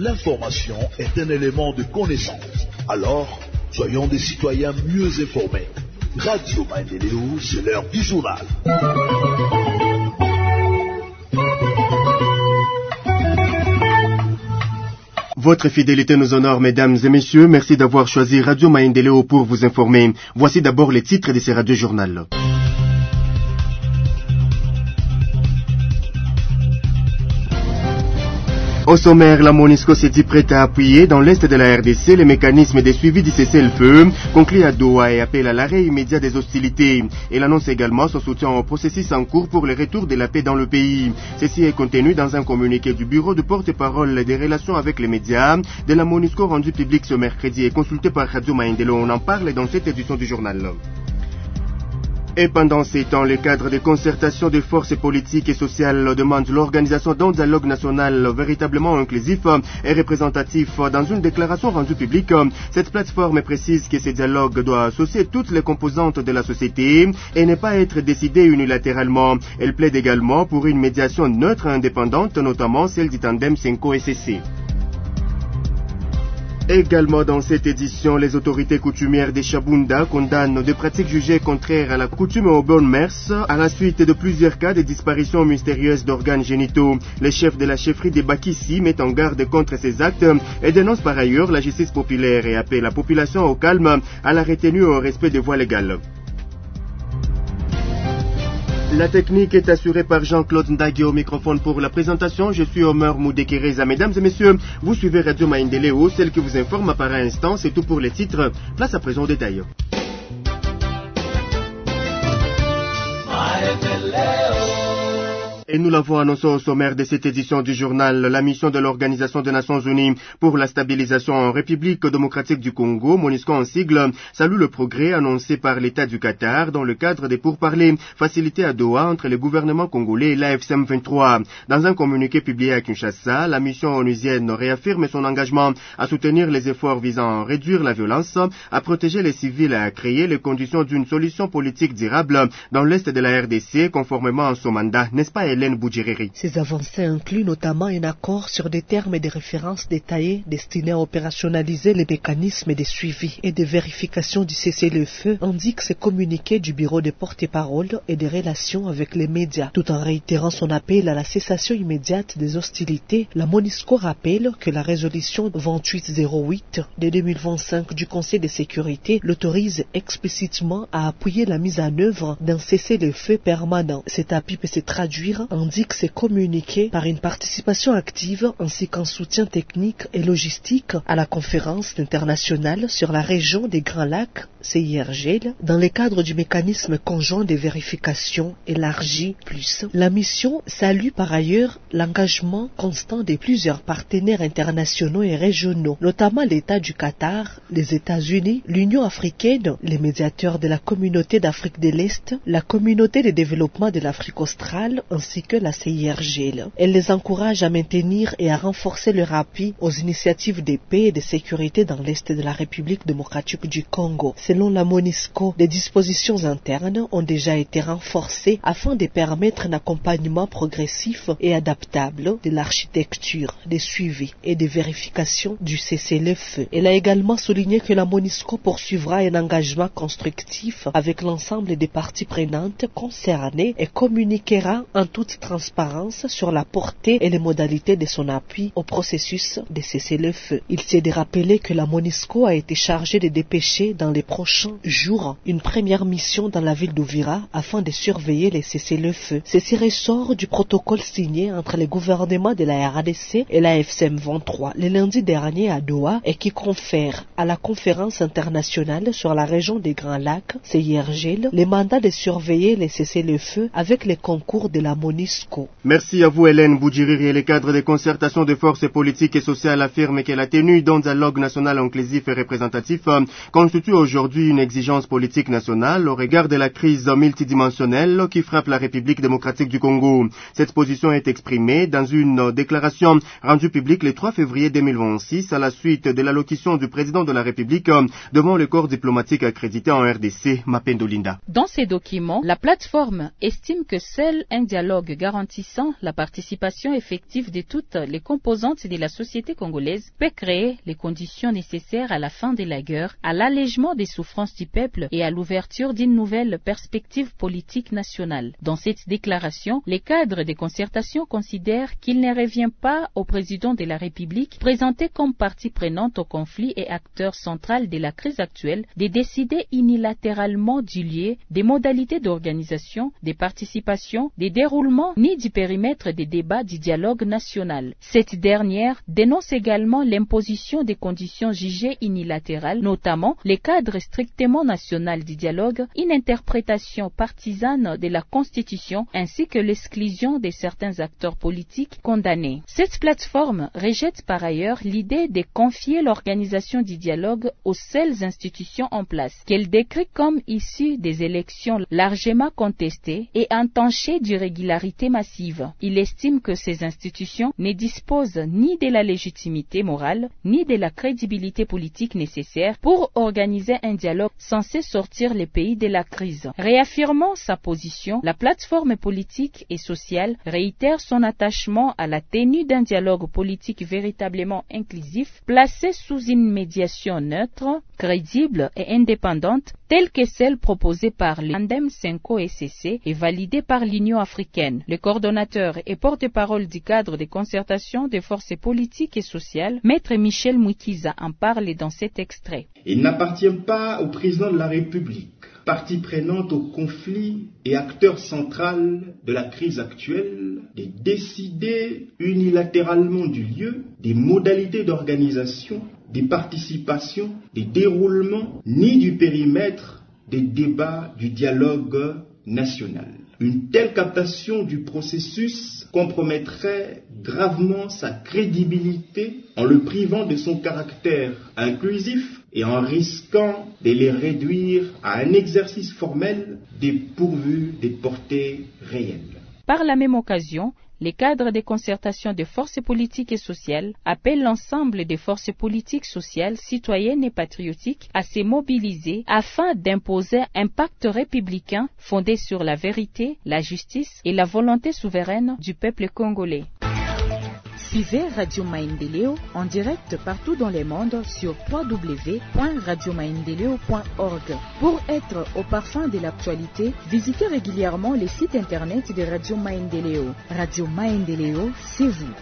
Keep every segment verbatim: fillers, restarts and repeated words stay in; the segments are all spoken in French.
l'information est un élément de connaissance. Alors, soyons des citoyens mieux informés. Radio Maendeleo, c'est l'heure du journal. Votre fidélité nous honore, mesdames et messieurs. Merci d'avoir choisi Radio Maendeleo pour vous informer. Voici d'abord les titres de ces radio-journal. Au sommaire, la MONUSCO s'est dit prête à appuyer dans l'est de la R D C les mécanismes de suivi du cessez-le-feu conclu à Doha et appelle à l'arrêt immédiat des hostilités. Elle annonce également son soutien au processus en cours pour le retour de la paix dans le pays. Ceci est contenu dans un communiqué du bureau de porte-parole des relations avec les médias de la MONUSCO rendu public ce mercredi et consulté par Radio Maendeleo. On en parle dans cette édition du journal. Et pendant ces temps, le cadre de concertation des forces politiques et sociales demande l'organisation d'un dialogue national véritablement inclusif et représentatif. Dans une déclaration rendue publique, cette plateforme précise que ce dialogue doit associer toutes les composantes de la société et ne pas être décidé unilatéralement. Elle plaide également pour une médiation neutre et indépendante, notamment celle du tandem Senko S C. Également dans cette édition, les autorités coutumières des Chabunda condamnent des pratiques jugées contraires à la coutume et aux bonnes mœurs à la suite de plusieurs cas de disparition mystérieuse d'organes génitaux. Les chefs de la chefferie des Bakissi mettent en garde contre ces actes et dénoncent par ailleurs la justice populaire et appellent la population au calme, à la retenue et au respect des voies légales. La technique est assurée par Jean-Claude Ndagui au microphone pour la présentation. Je suis Omer Moudekereza. Mesdames et messieurs, vous suivez Radio Maendeleo, celle qui vous informe par instant. C'est tout pour les titres. Place à présent aux détails. Et nous l'avons annoncé au sommaire de cette édition du journal, la mission de l'Organisation des Nations Unies pour la stabilisation en République démocratique du Congo, MONUSCO en sigle, salue le progrès annoncé par l'État du Qatar dans le cadre des pourparlers facilités à Doha entre le gouvernement congolais et l'A F C M vingt-trois. Dans un communiqué publié à Kinshasa, la mission onusienne réaffirme son engagement à soutenir les efforts visant à réduire la violence, à protéger les civils et à créer les conditions d'une solution politique durable dans l'est de la R D C, conformément à son mandat, n'est-ce pas, Hélène? Ces avancées incluent notamment un accord sur des termes et des références détaillés destinés à opérationnaliser les mécanismes de suivi et de vérification du cessez-le-feu, indique ce communiqué du bureau de porte-parole et des relations avec les médias. Tout en réitérant son appel à la cessation immédiate des hostilités, la MONUSCO rappelle que la résolution vingt-huit zéro huit de deux mille vingt-cinq du Conseil de sécurité l'autorise explicitement à appuyer la mise en œuvre d'un cessez-le-feu permanent. Cet appui peut se traduire indique ces communiqués par une participation active ainsi qu'un soutien technique et logistique à la conférence internationale sur la région des Grands Lacs, C I R G L, dans le cadre du mécanisme conjoint de vérification élargi plus. La mission salue par ailleurs l'engagement constant de plusieurs partenaires internationaux et régionaux, notamment l'État du Qatar, les États-Unis, l'Union africaine, les médiateurs de la communauté d'Afrique de l'Est, la communauté de développement de l'Afrique australe, ainsi que la C I R G L. Elle les encourage à maintenir et à renforcer leur appui aux initiatives de paix et de sécurité dans l'est de la République démocratique du Congo. Selon la MONUSCO, les dispositions internes ont déjà été renforcées afin de permettre un accompagnement progressif et adaptable de l'architecture, des suivis et des vérifications du cessez-le-feu. Elle a également souligné que la MONUSCO poursuivra un engagement constructif avec l'ensemble des parties prenantes concernées et communiquera en toute transparence sur la portée et les modalités de son appui au processus de cessez-le-feu. Il s'est de rappeler que la MONUSCO a été chargée de dépêcher dans les prochains jours une première mission dans la ville d'Ouvira afin de surveiller les cessez-le-feu. Ceci ressort du protocole signé entre les gouvernements de la R D C et la F C M vingt-trois le lundi dernier à Doha et qui confère à la conférence internationale sur la région des Grands Lacs, C I R G L, le mandat de surveiller les cessez-le-feu avec les concours de la MONUSCO. Merci à vous Hélène Boudjiriri. Et le cadre de concertation des forces politiques et sociales affirme que la tenue d'un dialogue national inclusif et représentatif constitue aujourd'hui une exigence politique nationale au regard de la crise multidimensionnelle qui frappe la République démocratique du Congo. Cette position est exprimée dans une déclaration rendue publique le trois février deux mille vingt-six à la suite de l'allocution du président de la République devant le corps diplomatique accrédité en R D C, Mapendo Linda. Dans ces documents, la plateforme estime que seul un dialogue dialogue garantissant la participation effective de toutes les composantes de la société congolaise peut créer les conditions nécessaires à la fin de la guerre, à l'allègement des souffrances du peuple et à l'ouverture d'une nouvelle perspective politique nationale. Dans cette déclaration, les cadres de concertation considèrent qu'il ne revient pas au président de la République, présenté comme partie prenante au conflit et acteur central de la crise actuelle, de décider unilatéralement du lieu, des modalités d'organisation, des participations, des déroulements, ni du périmètre des débats du dialogue national. Cette dernière dénonce également l'imposition des conditions jugées unilatérales, notamment les cadres strictement national du dialogue, une interprétation partisane de la Constitution ainsi que l'exclusion de certains acteurs politiques condamnés. Cette plateforme rejette par ailleurs l'idée de confier l'organisation du dialogue aux seules institutions en place, qu'elle décrit comme issues des élections largement contestées et entachées d'irrégularités massives. Il estime que ces institutions ne disposent ni de la légitimité morale, ni de la crédibilité politique nécessaire pour organiser un dialogue censé sortir les pays de la crise. Réaffirmant sa position, la plateforme politique et sociale réitère son attachement à la tenue d'un dialogue politique véritablement inclusif, placé sous une médiation neutre, crédible et indépendante, telle que celle proposée par le Tandem Senko S C et validée par l'Union africaine. Le coordonnateur et porte-parole du cadre de concertation des forces politiques et sociales, Maître Michel Mwikiza, en parle dans cet extrait. Il n'appartient pas au président de la République, partie prenante au conflit et acteur central de la crise actuelle, de décider unilatéralement du lieu, des modalités d'organisation, des participations, des déroulements, ni du périmètre des débats du dialogue national. Une telle captation du processus compromettrait gravement sa crédibilité en le privant de son caractère inclusif et en risquant de les réduire à un exercice formel dépourvu de portée réelle. Par la même occasion, les cadres de concertation des forces politiques et sociales appellent l'ensemble des forces politiques, sociales, citoyennes et patriotiques à se mobiliser afin d'imposer un pacte républicain fondé sur la vérité, la justice et la volonté souveraine du peuple congolais. Suivez Radio Maendeleo en direct partout dans le monde sur w w w point radio maendeleo point org. Pour être au parfum de l'actualité, visitez régulièrement les sites internet de Radio Maendeleo. Radio Maendeleo, c'est vous.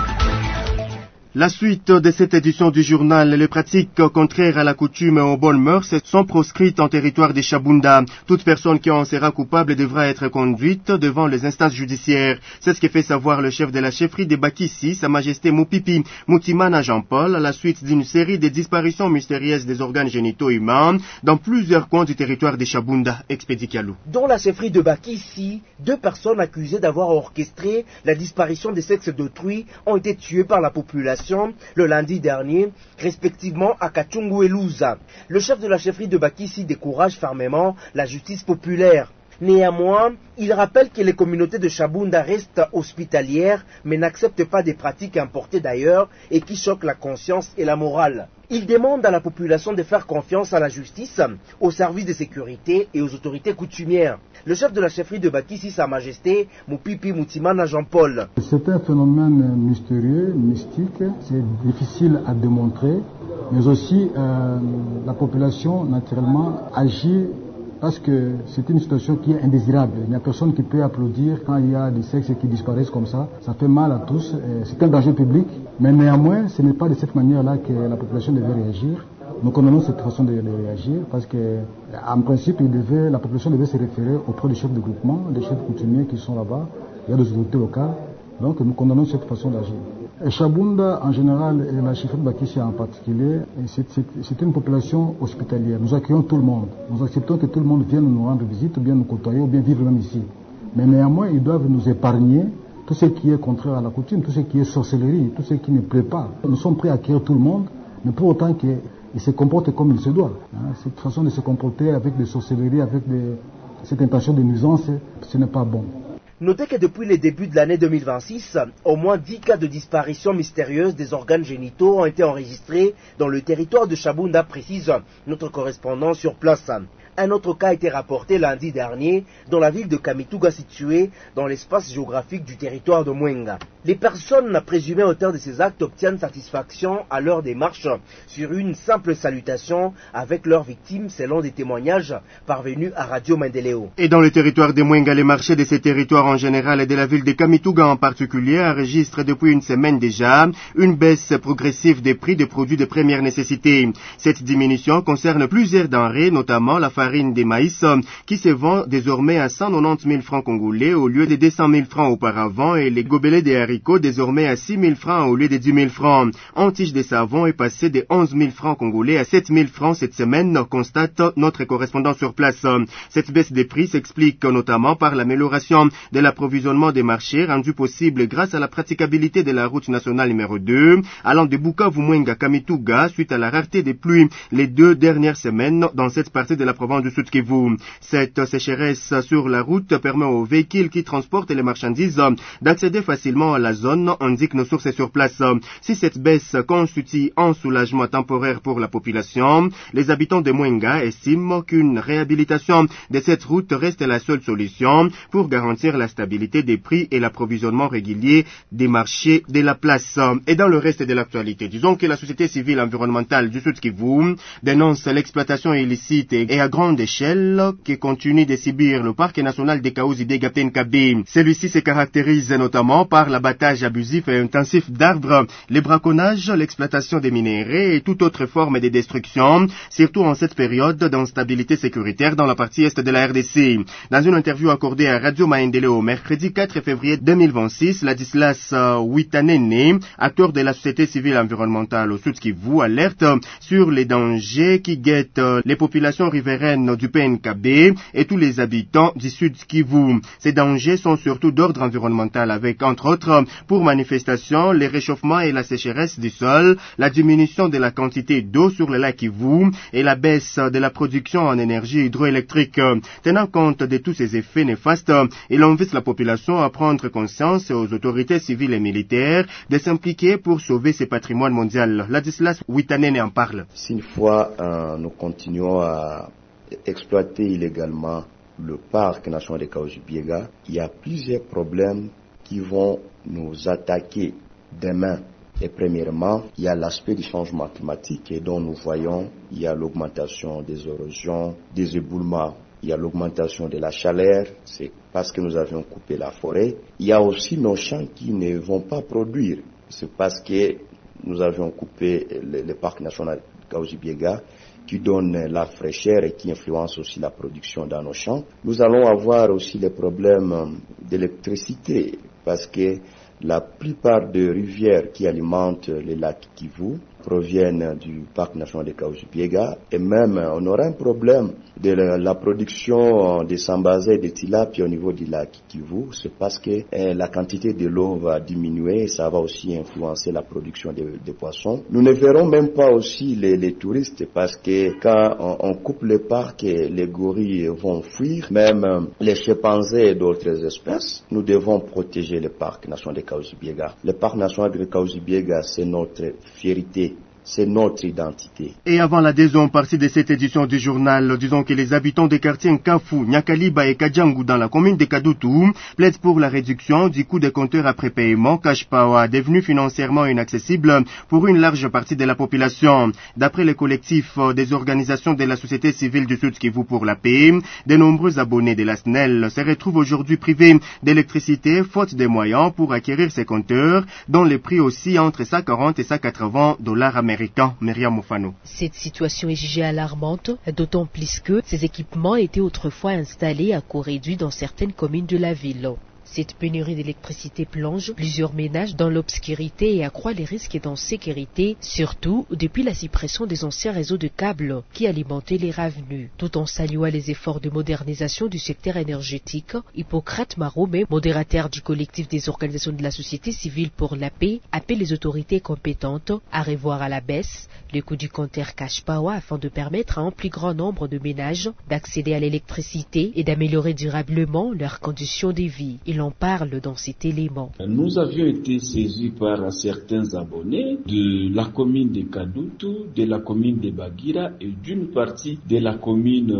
La suite de cette édition du journal, les pratiques contraires à la coutume et aux bonnes mœurs sont proscrites en territoire de Chabunda. Toute personne qui en sera coupable devra être conduite devant les instances judiciaires. C'est ce que fait savoir le chef de la chefferie de Bakissi, Sa Majesté Mupipi Mutimana Jean-Paul, à la suite d'une série de disparitions mystérieuses des organes génitaux humains dans plusieurs coins du territoire de Chabunda. Expédie Kialou. Dans la chefferie de Bakissi, deux personnes accusées d'avoir orchestré la disparition des sexes d'autrui ont été tuées par la population le lundi dernier, respectivement à Kachungu et Louza. Le chef de la chefferie de Bakissi décourage fermement la justice populaire. Néanmoins, il rappelle que les communautés de Chabunda restent hospitalières, mais n'acceptent pas des pratiques importées d'ailleurs et qui choquent la conscience et la morale. Il demande à la population de faire confiance à la justice, aux services de sécurité et aux autorités coutumières. Le chef de la chefferie de Bakissi, Sa Majesté Mupipi Mutimana Jean-Paul. C'est un phénomène mystérieux, mystique, c'est difficile à démontrer, mais aussi euh, la population naturellement agit parce que c'est une situation qui est indésirable. Il n'y a personne qui peut applaudir quand il y a des sexes qui disparaissent comme ça. Ça fait mal à tous, c'est un danger public, mais néanmoins, ce n'est pas de cette manière-là que la population devait réagir. Nous condamnons cette façon de, de réagir parce que, en principe, il devait, la population devait se référer auprès des chefs de groupement, des chefs coutumiers qui sont là-bas, il y a des autorités locales. Donc nous condamnons cette façon d'agir. Et Chabunda en général et la chefferie de Bakissi en particulier, c'est une population hospitalière. Nous accueillons tout le monde. Nous acceptons que tout le monde vienne nous rendre visite, ou bien nous côtoyer, ou bien vivre même ici. Mais néanmoins, ils doivent nous épargner tout ce qui est contraire à la coutume, tout ce qui est sorcellerie, tout ce qui ne plaît pas. Nous sommes prêts à accueillir tout le monde, mais pour autant qu'ils se comportent comme il se doit. Hein. Cette façon de se comporter avec des sorcelleries, avec des, cette intention de nuisance, ce n'est pas bon. Notez que depuis le début de l'année deux mille vingt-six, au moins dix cas de disparition mystérieuse des organes génitaux ont été enregistrés dans le territoire de Chabunda, précise notre correspondant sur place. Un autre cas a été rapporté lundi dernier dans la ville de Kamituga située dans l'espace géographique du territoire de Mwenga. Les personnes présumées auteurs de ces actes obtiennent satisfaction à leur démarche sur une simple salutation avec leurs victimes selon des témoignages parvenus à Radio Maendeleo. Et dans le territoire de Mwenga, les marchés de ces territoires en général et de la ville de Kamituga en particulier enregistrent depuis une semaine déjà une baisse progressive des prix des produits de première nécessité. Cette diminution concerne plusieurs denrées, notamment la farine de maïs qui se vend désormais à cent quatre-vingt-dix mille francs congolais au lieu de deux cent mille francs auparavant et les gobelets de haricots désormais à six mille francs au lieu de dix mille francs. Un tige de savon est passé de onze mille francs congolais à sept mille francs cette semaine, constate notre correspondant sur place. Cette baisse des prix s'explique notamment par l'amélioration de l'approvisionnement des marchés rendu possible grâce à la praticabilité de la route nationale numéro deux allant de Bukavu Mwenga Kamituga suite à la rareté des pluies les deux dernières semaines dans cette partie de la province du Sud Kivu. Cette sécheresse sur la route permet aux véhicules qui transportent les marchandises d'accéder facilement à la zone, indiquent nos sources sur place. Si cette baisse constitue un soulagement temporaire pour la population, les habitants de Mwenga estiment qu'une réhabilitation de cette route reste la seule solution pour garantir la stabilité des prix et l'approvisionnement régulier des marchés de la place. Et dans le reste de l'actualité, disons que la société civile environnementale du Sud Kivu dénonce l'exploitation illicite et à grande échelle qui continue de subir le parc national des Kaouzi-Biega Penkabe. Celui-ci se caractérise notamment par l'abattage abusif et intensif d'arbres, les braconnages, l'exploitation des minéraux et toute autre forme de destruction, surtout en cette période d'instabilité sécuritaire dans la partie est de la R D C. Dans une interview accordée à Radio Maendeleo mercredi quatre février deux mille vingt-six, Ladislas Witanene, acteur de la société civile environnementale au Sud Kivu, alerte sur les dangers qui guettent les populations riveraines du P N K B et tous les habitants du Sud Kivu. Ces dangers sont surtout d'ordre environnemental avec, entre autres, pour manifestation, les réchauffements et la sécheresse du sol, la diminution de la quantité d'eau sur le lac Kivu et la baisse de la production en énergie hydroélectrique. Tenant compte de tous ces effets néfastes, il invite la population à prendre conscience et aux autorités civiles et militaires de s'impliquer pour sauver ce patrimoine mondial. Ladislas Witanene en parle. Si une fois euh, nous continuons à exploiter illégalement le parc national de Kaouzi-Biega, il y a plusieurs problèmes qui vont nous attaquer demain. Et premièrement, il y a l'aspect du changement climatique et dont nous voyons, il y a l'augmentation des érosions, des éboulements, il y a l'augmentation de la chaleur, c'est parce que nous avions coupé la forêt. Il y a aussi nos champs qui ne vont pas produire, c'est parce que nous avions coupé le, le parc national de Kaouzi-Biega qui donne la fraîcheur et qui influence aussi la production dans nos champs. Nous allons avoir aussi les problèmes d'électricité parce que la plupart des rivières qui alimentent les lacs Kivu proviennent du parc national de Kaouzi-Biega et même on aura un problème de la, la production des sambazés et des tilapia au niveau du lac Kivu, c'est parce que eh, la quantité de l'eau va diminuer et ça va aussi influencer la production de, de poissons. Nous ne verrons même pas aussi les, les touristes parce que quand on, on coupe le parc, les gorilles vont fuir, même les chimpanzés et d'autres espèces. Nous devons protéger le parc national de Kaouzi-Biega. Le parc national de Kaouzi-Biega, c'est notre fierté. C'est notre identité. Et avant la deuxième partie de cette édition du journal, disons que les habitants des quartiers Nkafu, Nyakaliba et Kadjangu dans la commune de Kadutu plaident pour la réduction du coût des compteurs après paiement Cash Power, devenu financièrement inaccessible pour une large partie de la population. D'après les collectifs des organisations de la société civile du Sud Kivu pour la paix, de nombreux abonnés de la S N E L se retrouvent aujourd'hui privés d'électricité faute de moyens pour acquérir ces compteurs, dont les prix oscillent entre cent quarante et cent quatre-vingts dollars américains. Cette situation est jugée alarmante, d'autant plus que ces équipements étaient autrefois installés à coût réduit dans certaines communes de la ville. Cette pénurie d'électricité plonge plusieurs ménages dans l'obscurité et accroît les risques d'insécurité, surtout depuis la suppression des anciens réseaux de câbles qui alimentaient les revenus. Tout en saluant les efforts de modernisation du secteur énergétique, Hippocrate Marome, modérateur du collectif des organisations de la société civile pour la paix, appelle les autorités compétentes à revoir à la baisse le coût du compteur Cash Power afin de permettre à un plus grand nombre de ménages d'accéder à l'électricité et d'améliorer durablement leurs conditions de vie. Il en parle dans cet élément. Nous avions été saisis par certains abonnés de la commune de Kadutu, de la commune de Bagira et d'une partie de la commune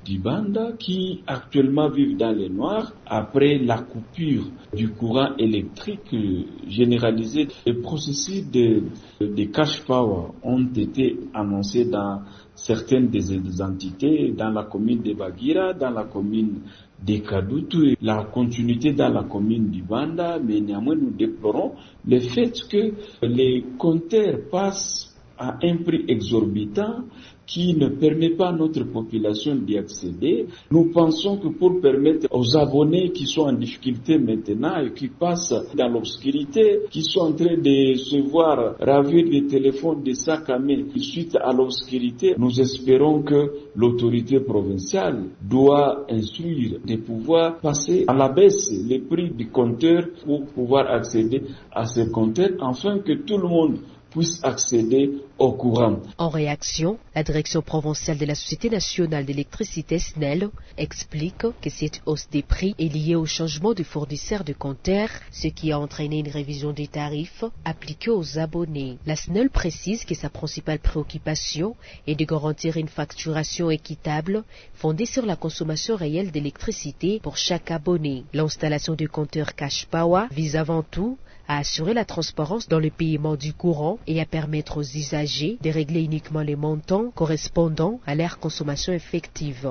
du Banda qui actuellement vivent dans les noirs après la coupure du courant électrique généralisé. Les processus de, de cash power ont été annoncés dans certaines des entités, dans la commune de Bagira, dans la commune de Kadutu, la continuité dans la commune du Banda, mais néanmoins nous déplorons le fait que les compteurs passent à un prix exorbitant qui ne permet pas à notre population d'y accéder. Nous pensons que pour permettre aux abonnés qui sont en difficulté maintenant et qui passent dans l'obscurité, qui sont en train de se voir ravir des téléphones, des sacs à main suite à l'obscurité, nous espérons que l'autorité provinciale doit instruire de pouvoir passer à la baisse les prix du compteur pour pouvoir accéder à ces compteurs afin que tout le monde puisse accéder au courant. En réaction, la direction provinciale de la Société nationale d'électricité S N E L explique que cette hausse des prix est liée au changement de fournisseur de compteurs, ce qui a entraîné une révision des tarifs appliqués aux abonnés. La S N E L précise que sa principale préoccupation est de garantir une facturation équitable fondée sur la consommation réelle d'électricité pour chaque abonné. L'installation de compteurs Cash Power vise avant tout à assurer la transparence dans le paiement du courant et à permettre aux usagers de régler uniquement les montants correspondant à leur consommation effective.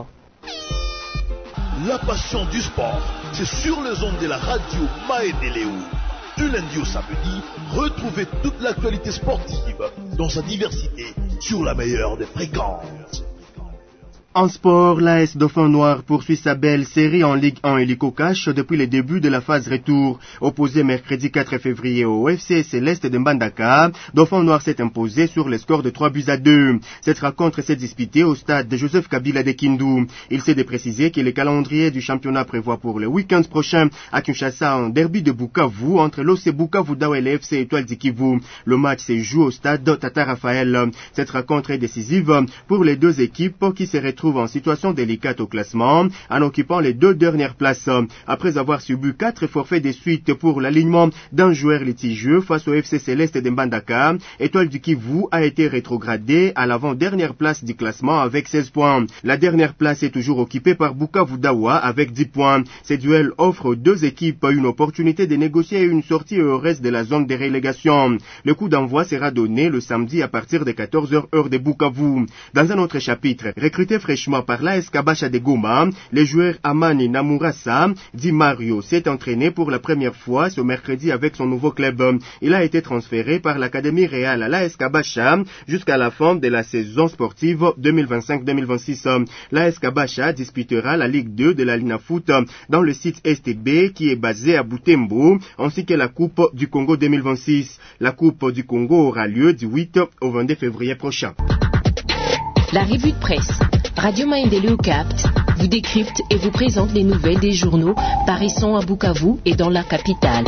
La passion du sport, c'est sur les ondes de la radio Maendeleo. Du lundi au samedi, retrouvez toute l'actualité sportive dans sa diversité sur la meilleure des fréquences. En sport, l'A S Dauphin Noir poursuit sa belle série en Ligue un Hélico-Cash depuis le début de la phase retour. Opposé mercredi quatre février au F C Céleste de Mbandaka, Dauphin Noir s'est imposé sur le score de trois buts à deux. Cette rencontre s'est disputée au stade de Joseph Kabila de Kindu. Il s'est de préciser que le calendrier du championnat prévoit pour le week-end prochain à Kinshasa un derby de Bukavu entre l'O C Bukavu Dawa et le F C Étoile du Kivu. Le match se joue au stade Tata Raphaël. Cette rencontre est décisive pour les deux équipes qui se retrouvent en situation délicate au classement en occupant les deux dernières places. Après avoir subi quatre forfaits de suite pour l'alignement d'un joueur litigieux face au F C Céleste de Mbandaka, Étoile du Kivu a été rétrogradée à l'avant-dernière place du classement avec seize points. La dernière place est toujours occupée par Bukavu Dawa avec dix points. Ces duels offrent aux deux équipes une opportunité de négocier une sortie au reste de la zone de relégation. Le coup d'envoi sera donné le samedi à partir de quatorze heures heure de Bukavu. Dans un autre chapitre, recruté fraîchement par l'A S Kabasha de Goma, le joueur Amani Namurasa, dit Mario, s'est entraîné pour la première fois ce mercredi avec son nouveau club. Il a été transféré par l'Académie Réale à l'A S Kabasha jusqu'à la fin de la saison sportive deux mille vingt-cinq deux mille vingt-six. L'A S Kabasha disputera la Ligue deux de la Lina Foot dans le site S T B qui est basé à Butembo, ainsi que la Coupe du Congo deux mille vingt-six. La Coupe du Congo aura lieu du huit au vingt-deux février prochain. La revue de presse Radio Maendeleo capte, vous décrypte et vous présente les nouvelles des journaux paraissant à Bukavu et dans la capitale.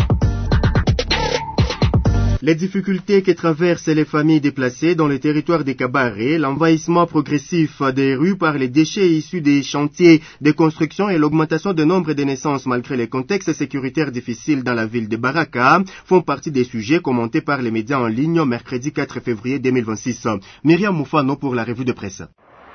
Les difficultés que traversent les familles déplacées dans le territoire des Kabaré, l'envahissement progressif des rues par les déchets issus des chantiers de construction et l'augmentation du nombre de naissances malgré les contextes sécuritaires difficiles dans la ville de Baraka font partie des sujets commentés par les médias en ligne mercredi quatre février deux mille vingt-six. Myriam Moufano pour la revue de presse.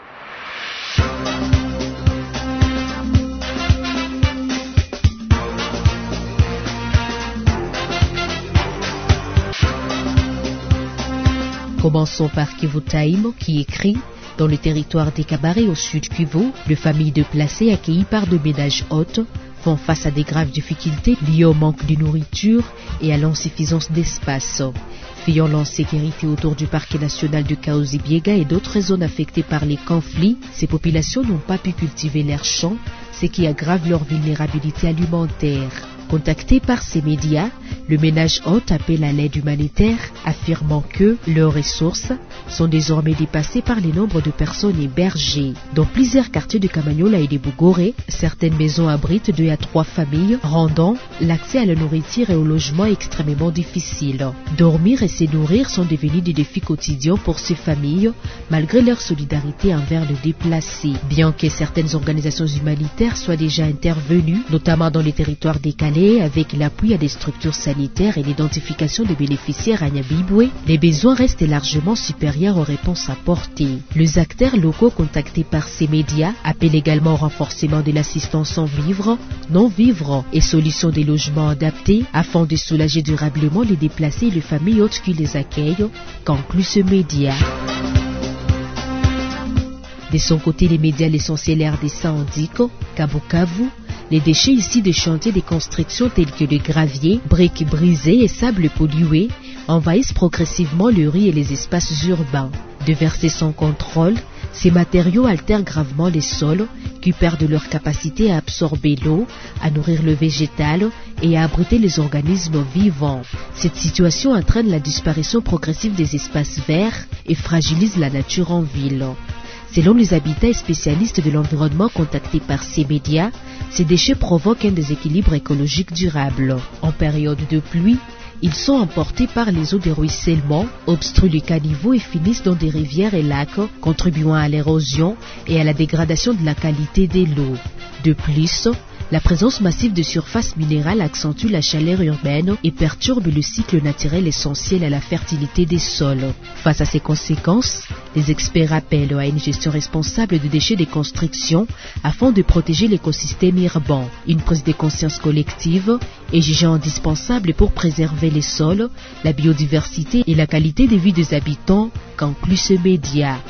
Commençons par Kivu Time qui écrit « Dans le territoire des Kabaré au sud Kivu, les familles déplacées accueillies par de ménages hôtes font face à des graves difficultés liées au manque de nourriture et à l'insuffisance d'espace. Fuyant l'insécurité autour du parc national de Kahuzi-Biega et d'autres zones affectées par les conflits, ces populations n'ont pas pu cultiver leurs champs, ce qui aggrave leur vulnérabilité alimentaire. Contacté par ces médias, le ménage hôte appelle à l'aide humanitaire, affirmant que leurs ressources sont désormais dépassées par le nombre de personnes hébergées. Dans plusieurs quartiers de Kamanyola et de Bugore, certaines maisons abritent deux à trois familles, rendant l'accès à la nourriture et au logement extrêmement difficile. Dormir et se nourrir sont devenus des défis quotidiens pour ces familles, malgré leur solidarité envers les déplacés. Bien que certaines organisations humanitaires soient déjà intervenues, notamment dans les territoires des Calais, installés avec l'appui à des structures sanitaires et l'identification des bénéficiaires à Nyabibwe, les besoins restent largement supérieurs aux réponses apportées. Les acteurs locaux contactés par ces médias appellent également au renforcement de l'assistance en vivres, non-vivres et solutions des logements adaptés afin de soulager durablement les déplacés et les familles hautes qui les accueillent, conclut ce média. De son côté, les médias L'Essentiel R D C indiquent qu'à Bukavu, les déchets ici des chantiers de construction tels que le gravier, briques brisées et sable pollué envahissent progressivement le riz et les espaces urbains. Déversés sans contrôle, ces matériaux altèrent gravement les sols qui perdent leur capacité à absorber l'eau, à nourrir le végétal et à abriter les organismes vivants. Cette situation entraîne la disparition progressive des espaces verts et fragilise la nature en ville. Selon les habitants et spécialistes de l'environnement contactés par ces médias, ces déchets provoquent un déséquilibre écologique durable. En période de pluie, ils sont emportés par les eaux de ruissellement, obstruent les caniveaux et finissent dans des rivières et lacs, contribuant à l'érosion et à la dégradation de la qualité de l'eau. De plus, la présence massive de surfaces minérales accentue la chaleur urbaine et perturbe le cycle naturel essentiel à la fertilité des sols. Face à ces conséquences, les experts appellent à une gestion responsable des déchets des constructions afin de protéger l'écosystème urbain. Une prise de conscience collective est jugée indispensable pour préserver les sols, la biodiversité et la qualité de vie des habitants, conclut ce média.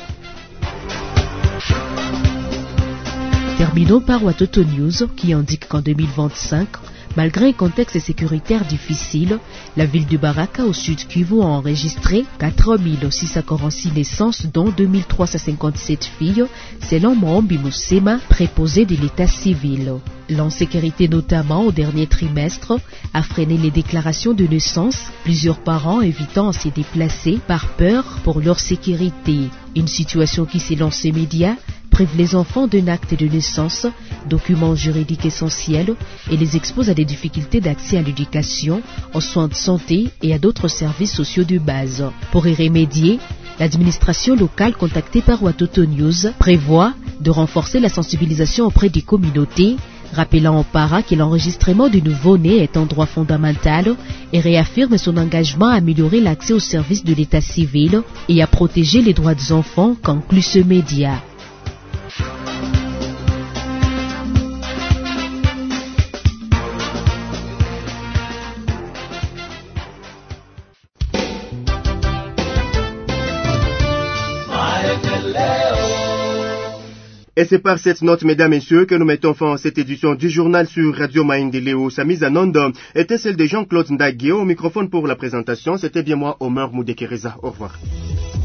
Terminons par Watoto News qui indique qu'en deux mille vingt-cinq, malgré un contexte sécuritaire difficile, la ville de Baraka au sud Kivu a enregistré quatre mille six cent quarante-six naissances dont deux mille trois cent cinquante-sept filles, selon Moombi Moussema, préposé de l'état civil. L'insécurité notamment au dernier trimestre a freiné les déclarations de naissance, plusieurs parents évitant à se déplacer par peur pour leur sécurité. Une situation qui, selon ces médias, prive les enfants d'un acte de naissance, documents juridiques essentiels, et les expose à des difficultés d'accès à l'éducation, aux soins de santé et à d'autres services sociaux de base. Pour y remédier, l'administration locale contactée par Watoto News prévoit de renforcer la sensibilisation auprès des communautés, rappelant aux parents que l'enregistrement du nouveau-né est un droit fondamental et réaffirme son engagement à améliorer l'accès aux services de l'état civil et à protéger les droits des enfants, conclut ce média. Et c'est par cette note, mesdames et messieurs, que nous mettons fin à cette édition du journal sur Radio Maendeleo. Sa mise en onde était celle de Jean-Claude Ndagué. Au microphone pour la présentation, c'était bien moi, Omer Moudekereza. Au revoir.